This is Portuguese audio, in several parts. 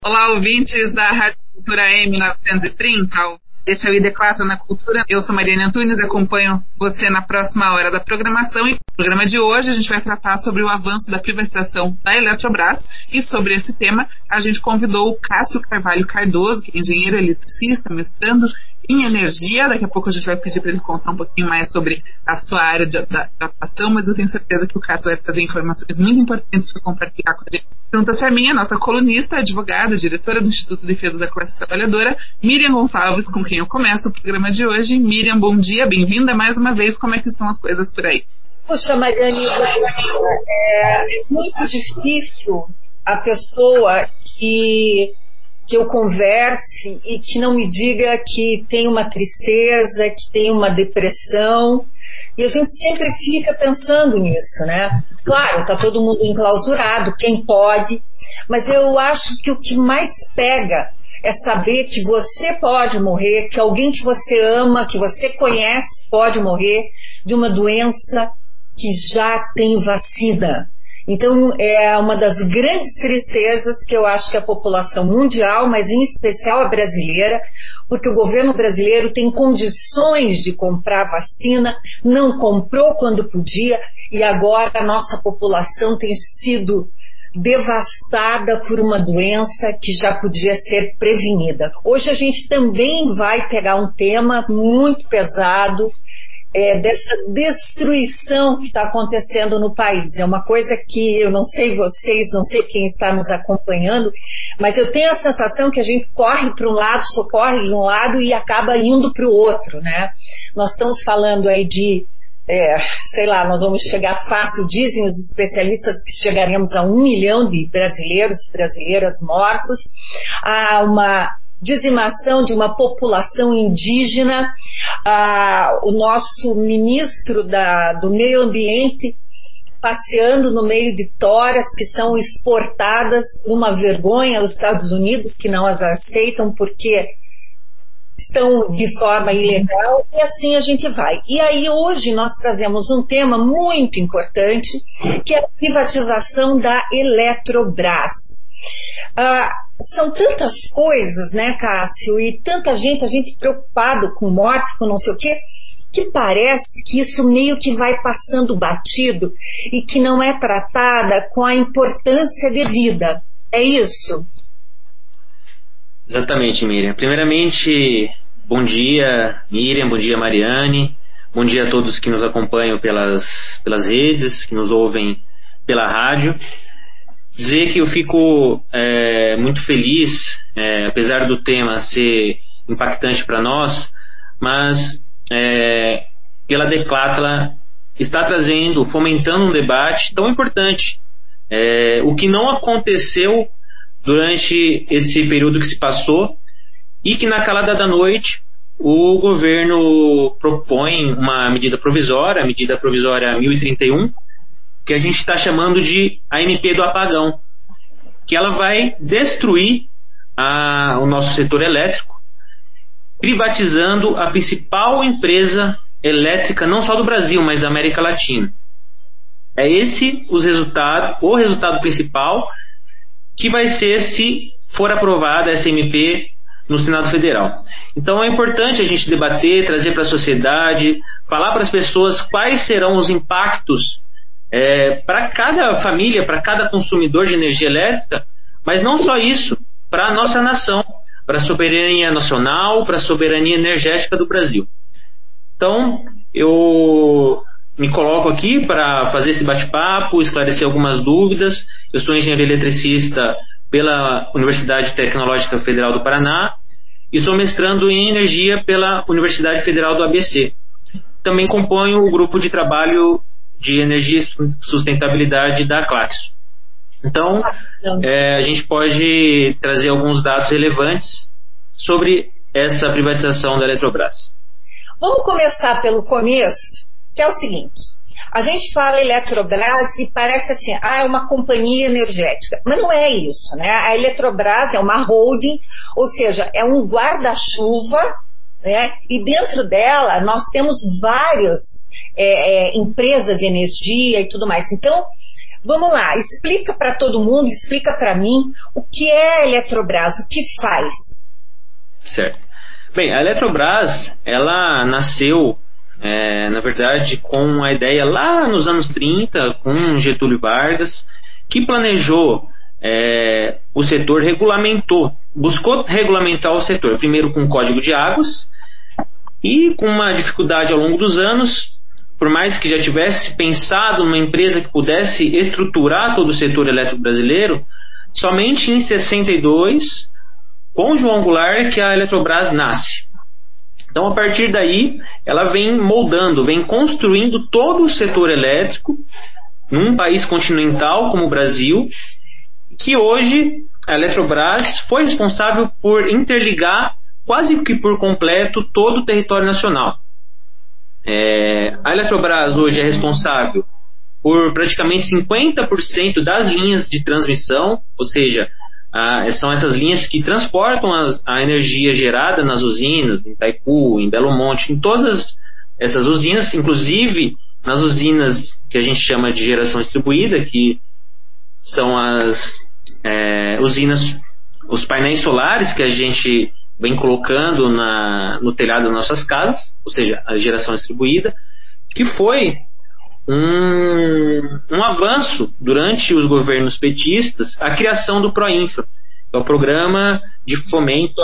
Olá, ouvintes da Rádio Cultura M930. Este é o ID4 na Cultura. Eu sou Mariane Antunes e acompanho você na próxima hora da programação. E no programa de hoje a gente vai tratar sobre o avanço da privatização da Eletrobras. E sobre esse tema a gente convidou o Cássio Carvalho Cardoso, que é engenheiro eletricista, mestrando em energia. Daqui a pouco a gente vai pedir para ele contar um pouquinho mais sobre a sua área de atuação, mas eu tenho certeza que o Cássio vai trazer informações muito importantes para compartilhar com a gente. Junto-se a mim, a nossa colunista, advogada, diretora do Instituto de Defesa da Classe Trabalhadora, Miriam Gonçalves, com quem eu começo o programa de hoje. Miriam, bom dia, bem-vinda mais uma vez. Como é que estão as coisas por aí? Puxa, Mariane, é muito difícil a pessoa que eu converse e que não me diga que tem uma tristeza, que tem uma depressão. E a gente sempre fica pensando nisso, né? Claro, está todo mundo enclausurado, quem pode, mas eu acho que o que mais pega é saber que você pode morrer, que alguém que você ama, que você conhece, pode morrer de uma doença que já tem vacina. Então, é uma das grandes tristezas que eu acho que a população mundial, mas em especial a brasileira, porque o governo brasileiro tem condições de comprar vacina, não comprou quando podia, e agora a nossa população tem sido devastada por uma doença que já podia ser prevenida. Hoje a gente também vai pegar um tema muito pesado, dessa destruição que está acontecendo no país. É uma coisa que eu não sei vocês, não sei quem está nos acompanhando, mas eu tenho a sensação que a gente corre para um lado, socorre de um lado e acaba indo para o outro, né? Nós estamos falando aí de, sei lá, nós vamos chegar fácil, dizem os especialistas que chegaremos a 1 milhão de brasileiros e brasileiras mortos, há uma dizimação de uma população indígena, o nosso ministro do meio ambiente passeando no meio de toras que são exportadas, uma vergonha aos Estados Unidos, que não as aceitam porque estão de forma ilegal, e assim a gente vai. E aí hoje nós trazemos um tema muito importante, que é a privatização da Eletrobras. São tantas coisas, né, Cássio, e tanta gente preocupado com morte, com não sei o quê, que parece que isso meio que vai passando batido e que não é tratada com a importância devida. É isso? Exatamente, Miriam. Primeiramente, bom dia, Miriam, bom dia, Mariane, bom dia a todos que nos acompanham pelas redes, que nos ouvem pela rádio. Dizer que eu fico muito feliz, apesar do tema ser impactante para nós, mas pela Declatla está trazendo, fomentando um debate tão importante, o que não aconteceu durante esse período que se passou e que na calada da noite o governo propõe uma medida provisória, a medida provisória 1031, que a gente está chamando de a MP do apagão, que ela vai destruir o nosso setor elétrico, privatizando a principal empresa elétrica, não só do Brasil, mas da América Latina. É esse o resultado principal que vai ser se for aprovada essa MP no Senado Federal. Então é importante a gente debater, trazer para a sociedade, falar para as pessoas quais serão os impactos para cada família, para cada consumidor de energia elétrica, mas não só isso, para a nossa nação, para a soberania nacional, para a soberania energética do Brasil. Então, eu me coloco aqui para fazer esse bate-papo, esclarecer algumas dúvidas. Eu sou engenheiro eletricista pela Universidade Tecnológica Federal do Paraná e sou mestrando em energia pela Universidade Federal do ABC. Também componho o grupo de trabalho de energia e sustentabilidade da Claxo. Então, a gente pode trazer alguns dados relevantes sobre essa privatização da Eletrobras. Vamos começar pelo começo, que é o seguinte: a gente fala Eletrobras e parece assim, é uma companhia energética, mas não é isso, né? A Eletrobras é uma holding, ou seja, é um guarda-chuva, né? E dentro dela nós temos várias empresas de energia e tudo mais. Então, Vamos lá, explica para todo mundo, explica para mim o que é a Eletrobras, o que faz. Certo. Bem, a Eletrobras, ela nasceu, na verdade, com a ideia lá nos anos 30, com Getúlio Vargas, que planejou o setor, buscou regulamentar o setor, primeiro com o Código de Águas, e com uma dificuldade ao longo dos anos, por mais que já tivesse pensado numa empresa que pudesse estruturar todo o setor elétrico brasileiro, somente em 62, com João Goulart, que a Eletrobras nasce. Então, a partir daí, ela vem moldando, vem construindo todo o setor elétrico num país continental como o Brasil, que hoje a Eletrobras foi responsável por interligar quase que por completo todo o território nacional. A Eletrobras hoje é responsável por praticamente 50% das linhas de transmissão, ou seja, são essas linhas que transportam a energia gerada nas usinas, em Itaipu, em Belo Monte, em todas essas usinas, inclusive nas usinas que a gente chama de geração distribuída, que são as usinas, os painéis solares que a gente vem colocando no telhado das nossas casas, ou seja, a geração distribuída, que foi um avanço durante os governos petistas, a criação do PROINFRA, que é o Programa de Fomento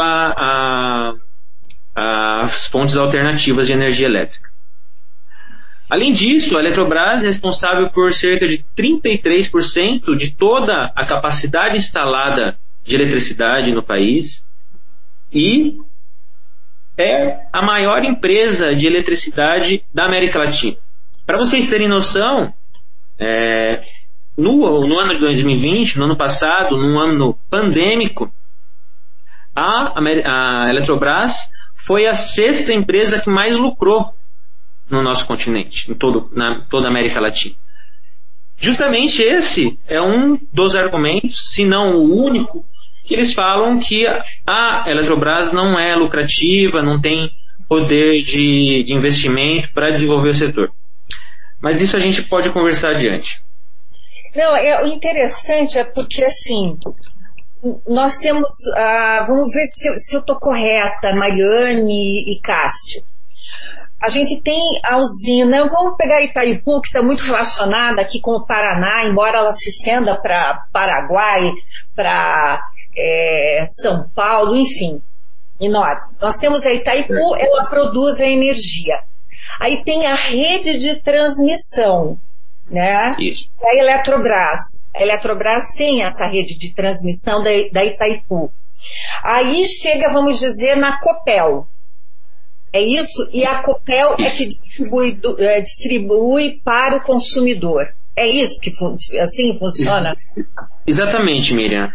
às Fontes Alternativas de Energia Elétrica. Além disso, a Eletrobras é responsável por cerca de 33% de toda a capacidade instalada de eletricidade no país, e é a maior empresa de eletricidade da América Latina. Para vocês terem noção, no ano de 2020, no ano passado, num ano pandêmico, a Eletrobras foi a 6ª empresa que mais lucrou no nosso continente, em toda a América Latina. Justamente esse é um dos argumentos, se não o único, que eles falam que a Eletrobras não é lucrativa, não tem poder de investimento para desenvolver o setor. Mas isso a gente pode conversar adiante. Não, o interessante é porque, assim, nós temos, vamos ver se eu estou correta, Mariane e Cássio. A gente tem a usina, vamos pegar Itaipu, que está muito relacionada aqui com o Paraná, embora ela se estenda para Paraguai, para São Paulo, enfim, enorme. Nós temos a Itaipu, ela produz a energia. Aí tem a rede de transmissão, né? Isso. A Eletrobras. A Eletrobras tem essa rede de transmissão da Itaipu. Aí chega, vamos dizer, na Copel. É isso? E a Copel é que distribui para o consumidor. É isso que assim funciona? Exatamente, Miriam.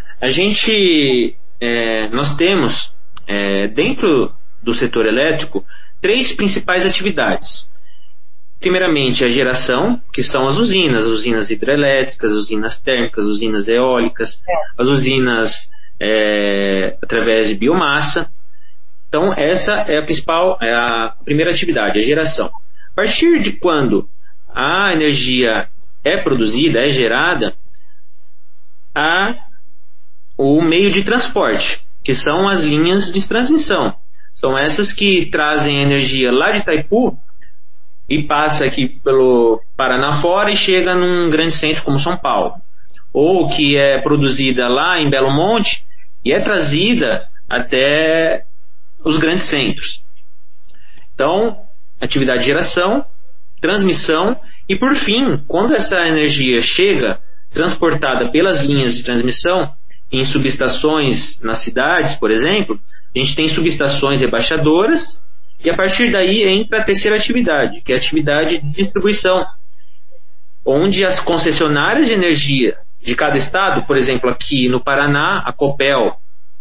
Nós temos, dentro do setor elétrico, 3 principais atividades. Primeiramente, a geração, que são as usinas hidrelétricas, as usinas térmicas, as usinas eólicas, as usinas através de biomassa. Então, essa é a primeira atividade, a geração. A partir de quando a energia é produzida, é gerada, há o meio de transporte, que são as linhas de transmissão. São essas que trazem a energia lá de Itaipu e passa aqui pelo Paraná fora e chega num grande centro como São Paulo. Ou que é produzida lá em Belo Monte e é trazida até os grandes centros. Então, atividade de geração, transmissão e, por fim, quando essa energia chega transportada pelas linhas de transmissão em subestações nas cidades, por exemplo, a gente tem subestações rebaixadoras e a partir daí entra a terceira atividade, que é a atividade de distribuição, onde as concessionárias de energia de cada estado, por exemplo, aqui no Paraná, a Copel,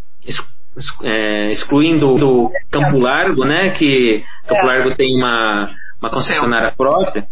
excluindo o Campo Largo, né, que Campo Largo tem uma concessionária própria,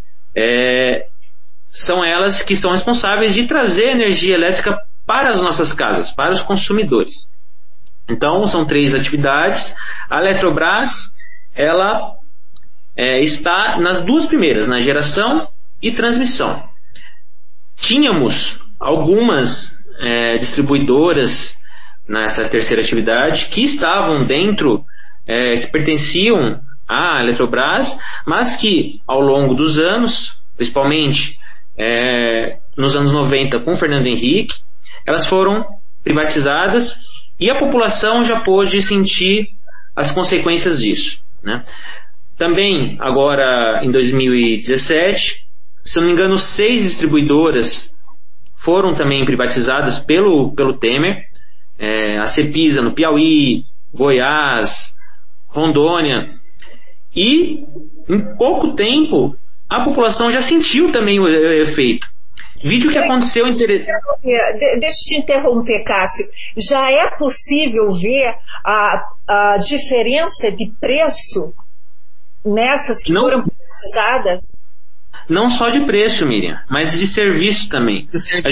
são elas que são responsáveis de trazer energia elétrica para as nossas casas, para os consumidores. Então, são 3 atividades. A Eletrobras, ela está nas 2 primeiras, na geração e transmissão. tínhamos algumas distribuidoras nessa terceira atividade que estavam dentro, que pertenciam à Eletrobras, mas que ao longo dos anos, principalmente nos anos 90 com Fernando Henrique, elas foram privatizadas e a população já pôde sentir as consequências disso, né? Também agora em 2017, se não me engano, 6 distribuidoras foram também privatizadas pelo Temer, a Cepisa no Piauí, Goiás, Rondônia, e em pouco tempo a população já sentiu também o efeito. Vídeo que aconteceu em Deixa eu te interromper, Cássio. Já é possível ver a diferença de preço nessas que foram privatizadas? Não só de preço, Miriam, mas de serviço também.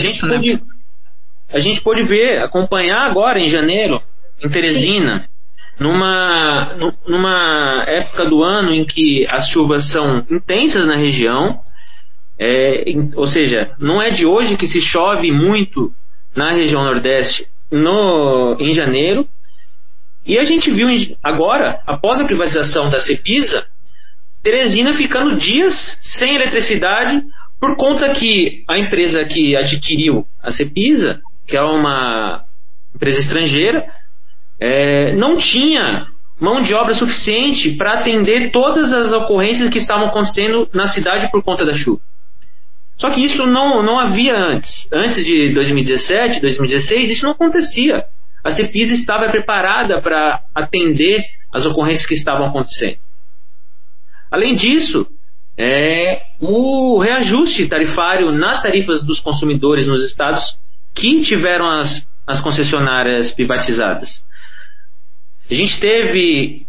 A gente pôde acompanhar agora em janeiro, em Teresina, numa época do ano em que as chuvas são intensas na região, ou seja, não é de hoje que se chove muito na região Nordeste em janeiro, e a gente viu agora, após a privatização da Cepisa, Teresina ficando dias sem eletricidade por conta que a empresa que adquiriu a Cepisa, que é uma empresa estrangeira, não tinha mão de obra suficiente para atender todas as ocorrências que estavam acontecendo na cidade por conta da chuva. Só que isso não havia antes. Antes de 2017, 2016, isso não acontecia. A Cepisa estava preparada para atender as ocorrências que estavam acontecendo. Além disso, o reajuste tarifário nas tarifas dos consumidores nos estados que tiveram as concessionárias privatizadas. A gente teve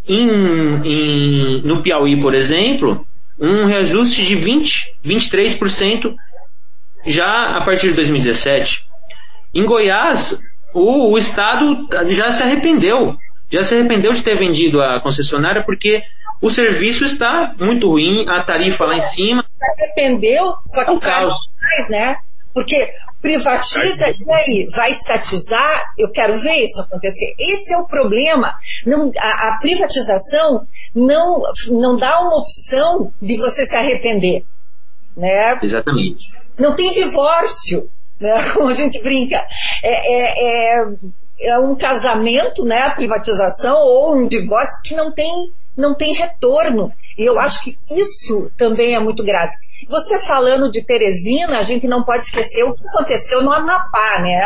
no Piauí, por exemplo, um reajuste de 23% já a partir de 2017. Em Goiás, o Estado já se arrependeu de ter vendido a concessionária, porque o serviço está muito ruim, a tarifa lá em cima. Se arrependeu, só que caro mais, né? Porque privatiza e aí vai estatizar. Eu quero ver isso acontecer. Esse é o problema. A privatização não dá uma opção de você se arrepender, né? Exatamente. Não tem divórcio, né? Como a gente brinca. É um casamento, né? A privatização, ou um divórcio que não tem retorno. E eu acho que isso também é muito grave. Você falando de Teresina, a gente não pode esquecer o que aconteceu no Amapá, né?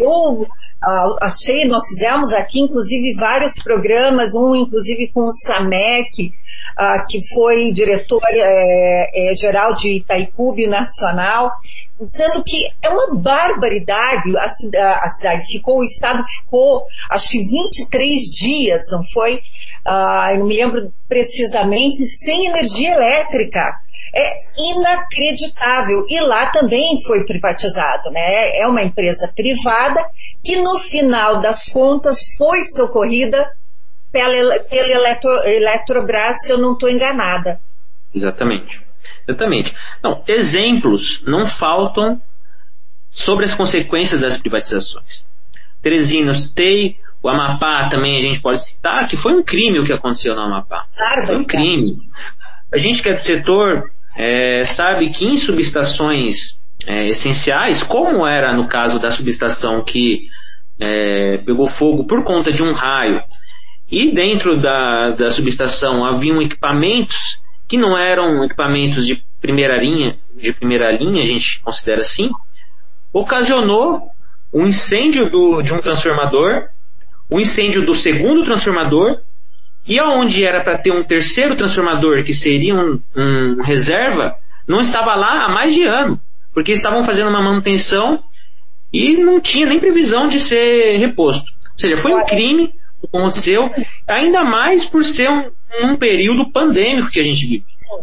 Nós fizemos aqui, inclusive, vários programas, inclusive com o Samek, que foi diretor geral de Itaipu Nacional, dizendo que é uma barbaridade. A cidade o estado ficou, acho que 23 dias, não foi? Eu não me lembro precisamente, sem energia elétrica. É inacreditável. E lá também foi privatizado, né? É uma empresa privada que no final das contas foi socorrida pela Eletrobras, se eu não estou enganada. Exatamente. Não, exemplos não faltam sobre as consequências das privatizações. Teresina, citei, o Amapá também a gente pode citar, que foi um crime o que aconteceu no Amapá. Foi um crime. A gente que é do setor sabe que em subestações essenciais, como era no caso da subestação que pegou fogo por conta de um raio, e dentro da subestação haviam equipamentos que não eram equipamentos de primeira linha, a gente considera assim, ocasionou um incêndio de um transformador, um incêndio do segundo transformador, e aonde era para ter um terceiro transformador, que seria um reserva, não estava lá há mais de ano, porque estavam fazendo uma manutenção e não tinha nem previsão de ser reposto. Ou seja, foi um crime que aconteceu, ainda mais por ser um período pandêmico que a gente vive.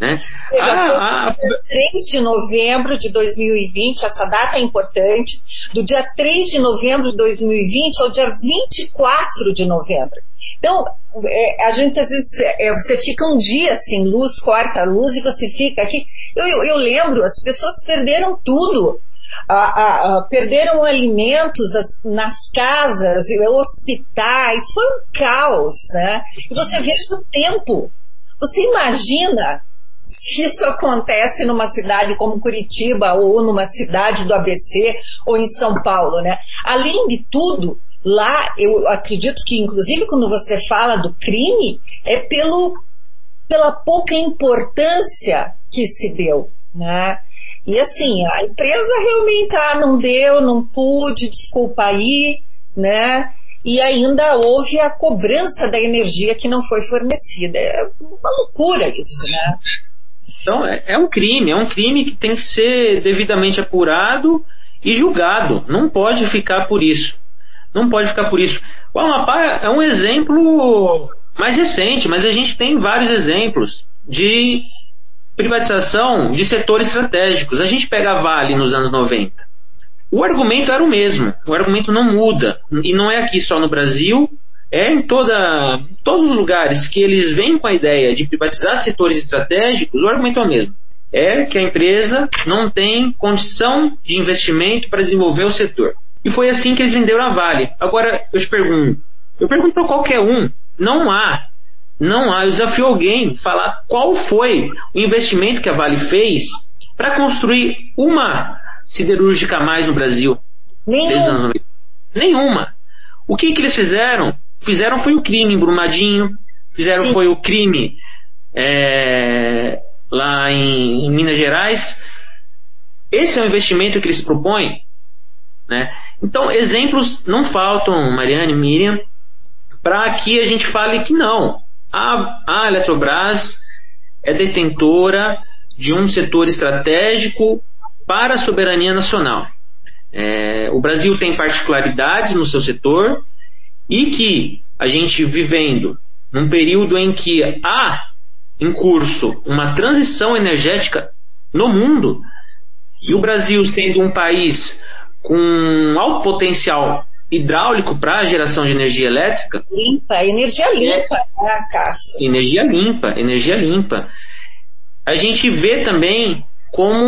né? Dia 3 de novembro de 2020, essa data é importante, do dia 3 de novembro de 2020 ao dia 24 de novembro. Então, a gente às vezes, você fica um dia sem luz, corta a luz e você fica aqui. Eu lembro, as pessoas perderam tudo. Perderam alimentos nas casas, hospitais, foi um caos, né? E você veja o tempo. Você imagina que isso acontece numa cidade como Curitiba ou numa cidade do ABC ou em São Paulo, né? Além de tudo, lá, eu acredito que, inclusive, quando você fala do crime, é pela pouca importância que se deu, né? E assim, a empresa realmente, não deu, não pude, desculpa aí, né? E ainda houve a cobrança da energia que não foi fornecida. É uma loucura isso, né? Então, é um crime que tem que ser devidamente apurado e julgado. Não pode ficar por isso. O Amapá é um exemplo mais recente, mas a gente tem vários exemplos de privatização de setores estratégicos. A gente pega a Vale nos anos 90. O argumento era o mesmo, o argumento não muda. E não é aqui só no Brasil, é em todos os lugares que eles vêm com a ideia de privatizar setores estratégicos, o argumento é o mesmo. É que a empresa não tem condição de investimento para desenvolver o setor. E foi assim que eles venderam a Vale. Agora, eu pergunto para qualquer um, não há, eu desafio alguém a falar qual foi o investimento que a Vale fez para construir uma siderúrgica a mais no Brasil. Nenhuma. O que eles fizeram? Foi o crime em Brumadinho, foi o crime lá em Minas Gerais. Esse é o investimento que eles propõem, né? Então, exemplos não faltam, Mariane, Miriam, para que a gente fale que não. A Eletrobras é detentora de um setor estratégico para a soberania nacional. O Brasil tem particularidades no seu setor e que a gente vivendo num período em que há em curso uma transição energética no mundo, e o Brasil sendo um país com alto potencial hidráulico para a geração de energia elétrica. Energia limpa, Cássio? Energia limpa. A gente vê também como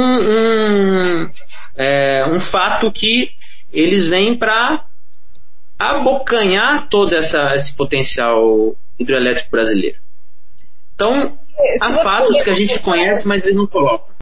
um fato que eles vêm para abocanhar todo esse potencial hidroelétrico brasileiro. Então, há fatos que a gente conhece, mas eles não colocam.